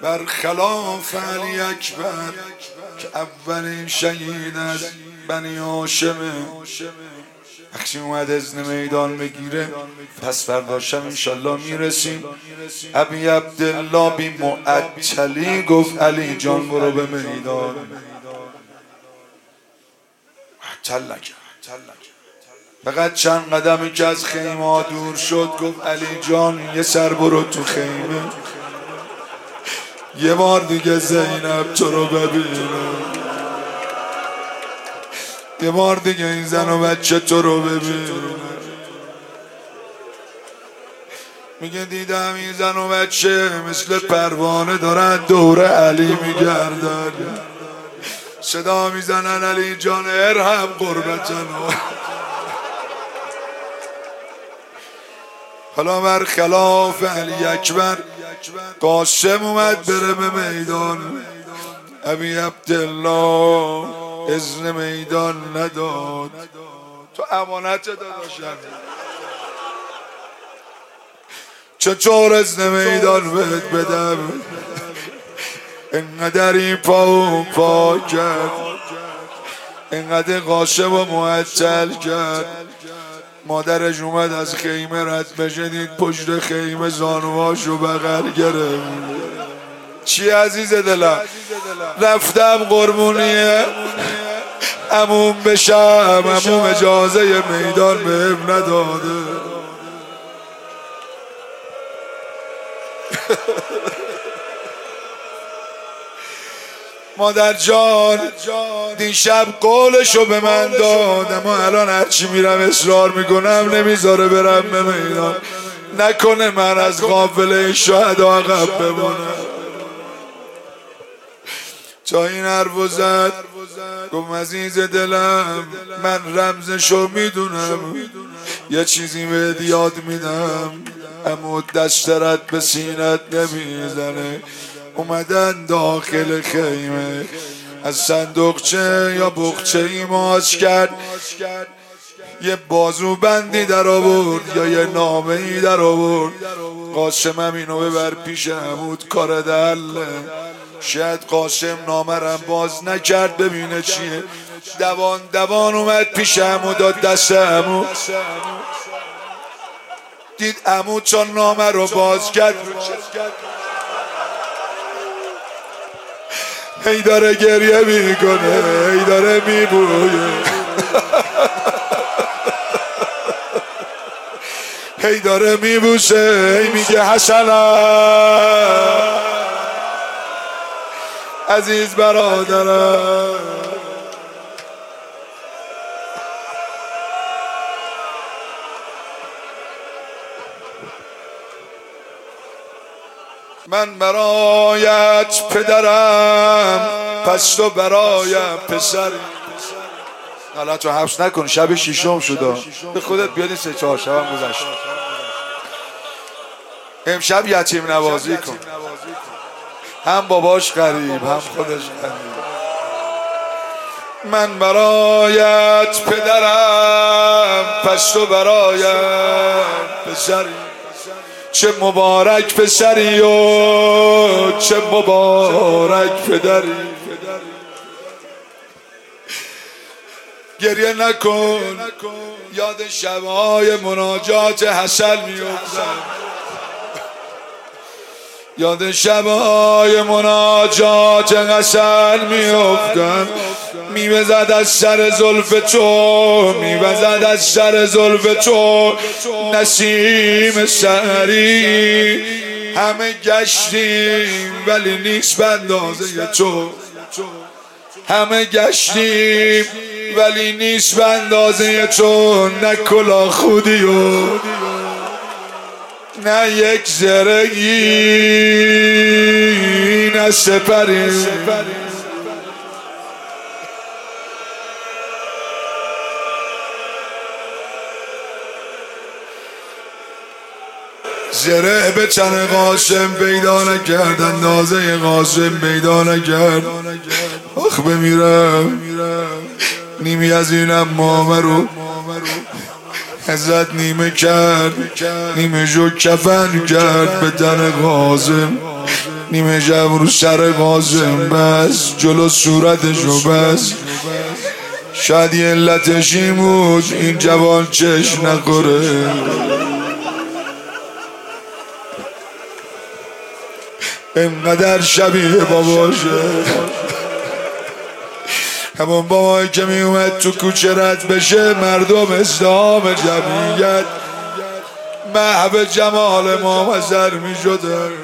برخلاف علی اکبر که اولین شهید از بنی هاشمه. وقتی اومد اذن میدان بگیره پس فرداشم انشالله میرسیم. ابی عبدالله بی معطلی گفت علی جان برو به میدان. معطل نکرد. فقط چند قدمی که از خیمه دور شد گفت علی جان یه سر برو تو خیمه، یه بار دیگه زینب تو رو ببینم، یه بار دیگه این زن و بچه تو رو ببینم. میگه دیدم این زن و بچه مثل پروانه دارن دور علی میگردن، صدا میزنن علی جان ارحم قربتنا. حالا برخلاف علی اکبر قاسم اومد بره به میدان. ابی عبدالله اذن میدان نداد. تو امانت داداشم چطور اذن میدان بهت بدم؟ انقدر این پا کرد، انقدر قاسم و معطل کرد. مادرش اومد از خیمه رد بشه، دید پشت خیمه زانوهاشو بغل گرفت. چی عزیز دلم؟ رفتم قربونیه عموم بشم، عموم اجازه میدان بهم نداده. مادر جان دیشب قولشو به من داد، اما الان هرچی میرم اصرار میکنم نمیذاره برم به میدان. نکنه من از قافله شهدا عقب بمونم. تا این حرفو زد گفت عزیز دلم من رمزشو میدونم، یه چیزی بهت یاد میدم، اما دسترت به سینت نمیزنه. اومدن داخل خیمه، از صندوقچه یا بخچه ای ماچ کرد، یه بازو بندی در آورد یا یه نامه ای در آورد. قاسم هم اینو ببر پیش عمود کار دله. شاید قاسم نامه رم باز نکرد ببینه چیه. دوان اومد پیش عمود داد دست عمود، دید عمود چون نامه رو باز کرد هی داره گریه میکنه، هی داره میبویه، هی داره میبوسه، هی میگه حسنم عزیز برادرم. من برایت پدرم پس تو برایم پسری. حالا تو حبس نکن، شب شیشم شده به خودت بیادی 3-4 شبم گذشت. امشب یتیم نوازی کن، هم باباش غریب هم خودش غریب. من برایت پدرم پس تو برایم پسری. چه مبارک پسری و چه مبارک پدری. گریه نکن، یاد شبهای مناجات حسن میافتم، یاد شبهای مناجات حسن میافتم. میوزد از سر زلف تو، میوزد از سر زلف تو نسیم سحری. همه گشتیم ولی نیست به اندازه تو، همه گشتیم ولی نیست به اندازه تو. نه کلاه خودی و نه یک زرگی، نه سپری. زره به تن قاسم پیدا نکرد، اندازه قاسم پیدا نکرد. آخ بمیرم، نیمی از اینم مامه رو ازت نیمه کرد، نیمه جو کفن کرد به تن قاسم. نیمه شب رو سر قاسم بس جلو صورتشو بس. شاید یه علتش این بود این جوان چش نخوره. اینقدر شبیه باباشه، همون بابایی که می اومد تو کوچه رد بشه مردم ازدحام جمعیت محو جمال ما مزر می شدن.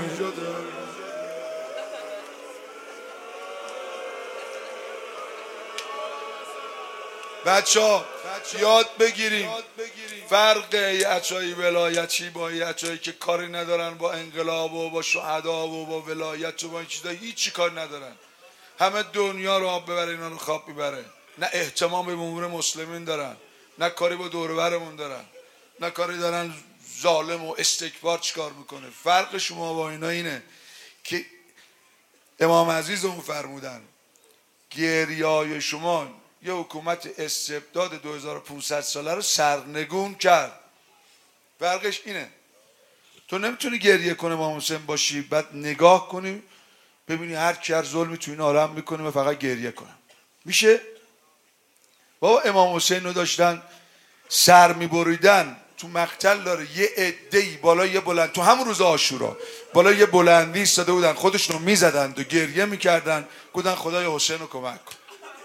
بچه ها یاد بگیریم فرق یچای ولایتی با یچایی که کاری ندارن با انقلاب و با شهدا و با ولایت و با این چیزا هیچی کار ندارن. همه دنیا رو آب ببره اینا رو خواب میبره. نه احتمام به امور مسلمین دارن، نه کاری با دور و برمون دارن، نه کاری دارن ظالم و استکبار چیکار میکنه. فرق شما با اینا اینه که امام عزیز اون فرمودن گریای شما یه حکومت استبداد 2500 ساله رو سرنگون کرد. فرقش اینه تو نمیتونی گریه کنه امام حسین باشی بعد نگاه کنی ببینی هر کی هر ظلمی تو این عالم میکنه و فقط گریه کنم. میشه؟ بابا امام حسین رو داشتن سر میبریدن تو مقتل داره یه عده‌ای بالا یه بلند تو همون روز عاشورا بالا یه بلندی ایستاده بودن خودشون رو میزدند و گریه میکردن گفتن خدای حسین رو کمک کن.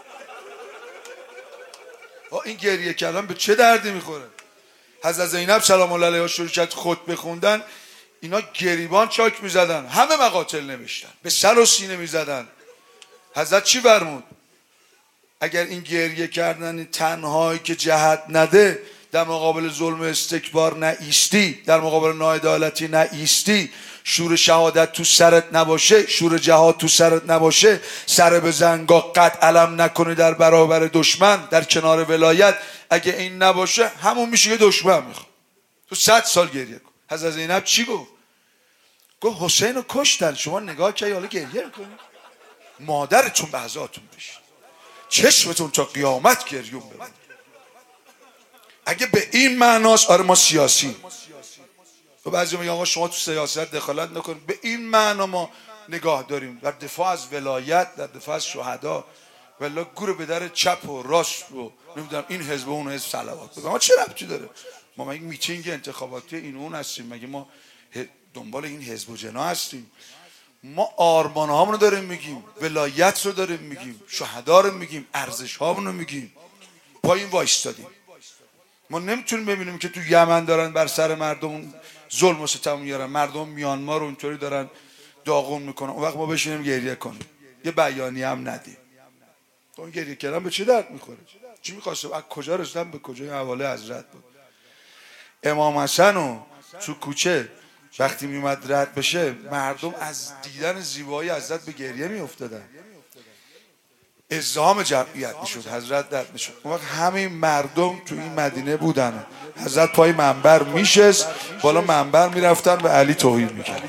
این گریه کردن به چه دردی میخوره؟ حضرت زینب سلام الله علیها شروع کرد خطبه خوندن اینا گریبان چاک میزدن همه مقاتل نوشتن به سر و سینه میزدن. حضرت چی فرمود؟ اگر این گریه کردن تنهایی که جهت نده در مقابل ظلم و استکبار نه ایستی، در مقابل ناعدالتی نه ایستی، شور شهادت تو سرت نباشه، شور جهاد تو سرت نباشه، سر به زنگا قد علم نکنی در برابر دشمن در کنار ولایت، اگه این نباشه همون میشه که دشمن میخواد. تو 100 سال گریه کن. حضرت زینب چی گفت؟ گفت حسین رو کشتن شما نگاه که حالا گریه میکنی؟ مادرتون به عزاتون بشه، چشمتون تا قیامت گریون ببین. اگه به این معناست آره ما سیاسی تو بعضی میگن آقا شما تو سیاست دخالت نکنید، به این معنا ما نگاه داریم در دفاع از ولایت، در دفاع از شهدا. والله گور به در چپ و راست و نمیدونم این حزب و اون حزب صلوات بگم ما چه ربطی داره؟ ما مگه میتینگ انتخاباتی این اون هستیم؟ مگه ما دنبال این حزب و جنا هستیم؟ ما آرمان هامون رو داریم میگیم، ولایت رو داریم میگیم، شهدا رو میگیم، ارزش هامون رو میگیم، پایین وایستادیم. ما نمیتونیم ببینیم که تو یمن دارن بر سر مردم ظلم و ستم میارن، مردم میانمار رو اونطوری دارن داغون میکنن، اون وقت ما بشینیم گریه کنیم یه بیانیه هم ندیم. اون گریه کردن به چه درد میخوره؟ چی میخواسته؟ از کجا رسیدن به کجا؟ این حواله حضرت بود. امام حسن رو تو کوچه وقتی میومد رد بشه مردم از دیدن زیبایی حضرت به گریه میافتادن، ازدحام جمعیت میشد، حضرت رد میشد. اون وقت همین مردم تو این مدینه بودن، حضرت پای منبر میشست، بالا منبر میرفتن به علی توهین میکرد،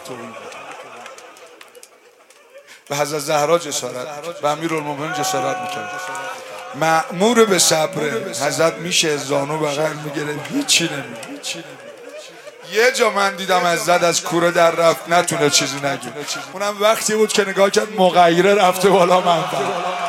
به حضرت زهرا جسارت میکرد، به امیرالمومنین جسارت میکرد. مأمور به صبر حضرت میشه زانو بغل میگیره هیچی نمیگه. یه جا من دیدم حضرت از کوره در رفت نتونه چیزی نگه، اونم وقتی بود که نگاه کرد مغیره رفته بالا منبر.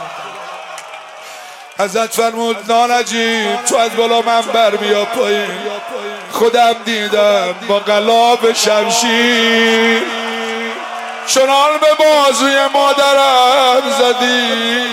حضرت فرمود نانجیب تو از بالا منبر بیا پایین، خودم دیدم با قلاب شمشیر چنان به بازوی مادرم زدی.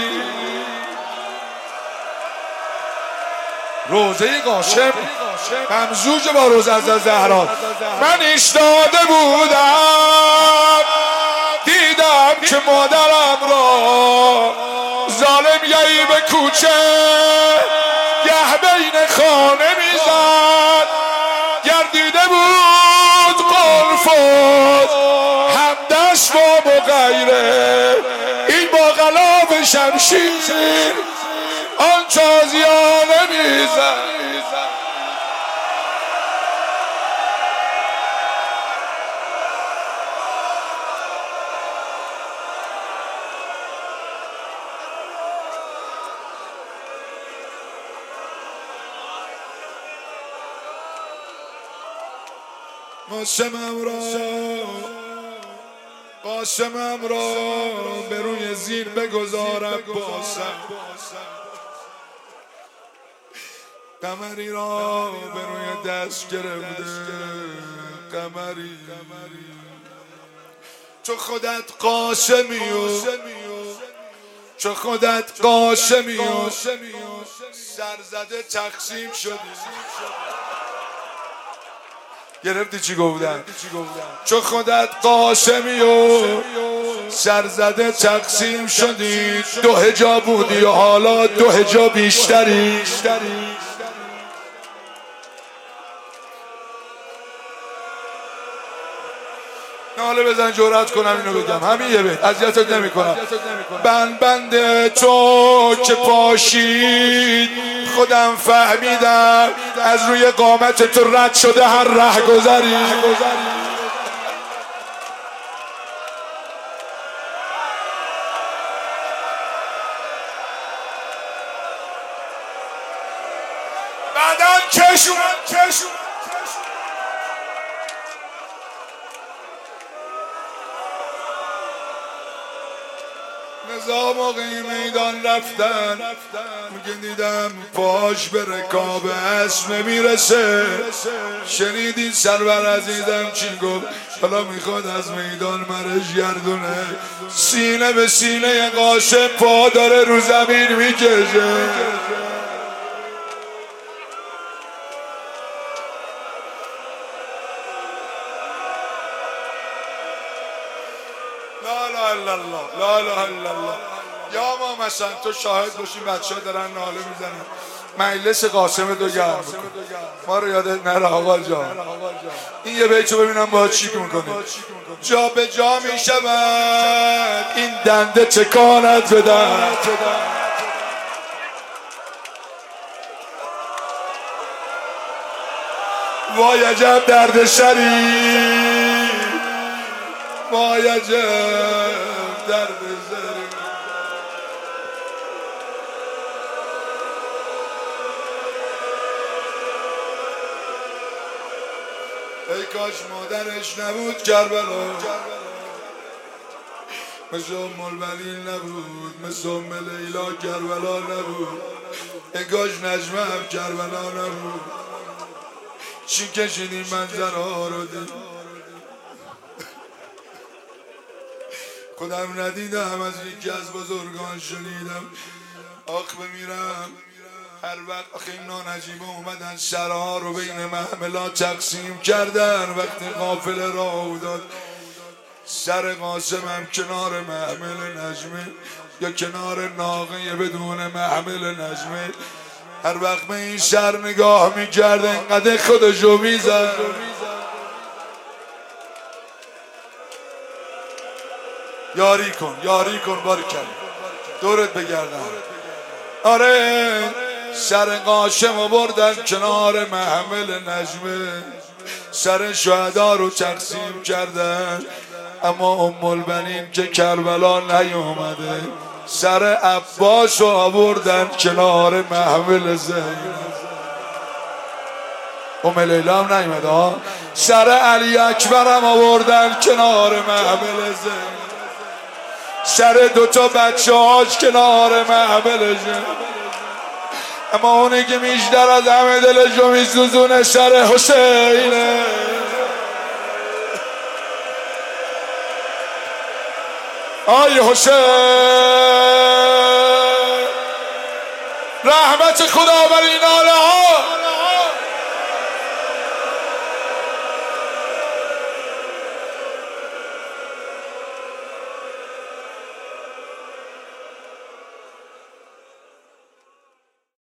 روزه قاسم ممزوج با روزه از زهرا. من ایستاده بودم دیدم که مادرم را ظالم یهی به کوچه گه بین خانه میزد، گردیده بود قلفت همدست با مغیره، این با غلاب شمشیر آن تازیانه میزد. مسلمم را قاسمم را به روی زیر بگذارم باسم، قمری را به روی دست گرفته. قمری چو خودت قاسمی و چو خودت قاسمی و سرزده تقسیم شدی. گرفتی چی گفتم؟ چو خودت قاسمی و سرزده تقسیم شدی. 2 حجاب بودی و حالا 2 حجاب بیشتری. ناله بزن جرأت کنم اینو بگم، همین یه بیت اذیتت نمی‌کنم. بند تو که پاشید خودم فهمیدم، از روی قامت تو رد شده هر رهگذری. بعداً کشون نظام آقای میدان رفتن، میگه دیدم پاش به رکاب اسم میرسه. شنیدین سرور عزیزم چی گفت؟ حالا میخواد از میدان مرش گردونه. سینه به سینه قاسم پا داره رو زمین میکشه. لا لا الا الله، لا لا الا الله. یا ما مثلا تو شاهد باشی بچه ها دارن ناله میزنن، مجلس قاسم تو گرم بکن، ما رو یادت نره آقا جان. این یه بیتو ببینم با چیک میکنی. جا به جا میشود این دنده تکانت بدن، وای عجب دردسری، وای عجب دردسری. ای کاش مادرش نبود کربلا، مثل ام البنین نبود، مثل ام لیلا کربلا نبود. ای کاش نجمه هم کربلا نبود. چی کشیدیم منظرها رو دید، خودم ندیدم از یکی از بزرگان شنیدم. آخ بمیرم هر وقت آخه این نانجیبه اومدن سرها رو بین محملات تقسیم کردن. وقتی قافله راه داد سر قاسمم کنار محمل نجمه یا کنار ناقه بدون محمل نجمه. هر وقت به این سر نگاه میکرد انقدر خودشو میزد. یاری کن باری کن دورت بگردم. آره سر قاسم رو بردن کنار محمل نجمه، سر شهدا رو تقسیم کردن. اما ام البنین که کربلا نیومده، سر عباس رو آوردن کنار محمل زینب. ام لیلا هم نیومده ها. سر علی اکبر هم آوردن کنار محمل زینب، سر 2 تا بچه هاش کنار محمل زینب. اما اونی که بیشتر از همه دلشو میسوزونه سر حسینه. آی حسین رحمت خدا بر این ناله ها.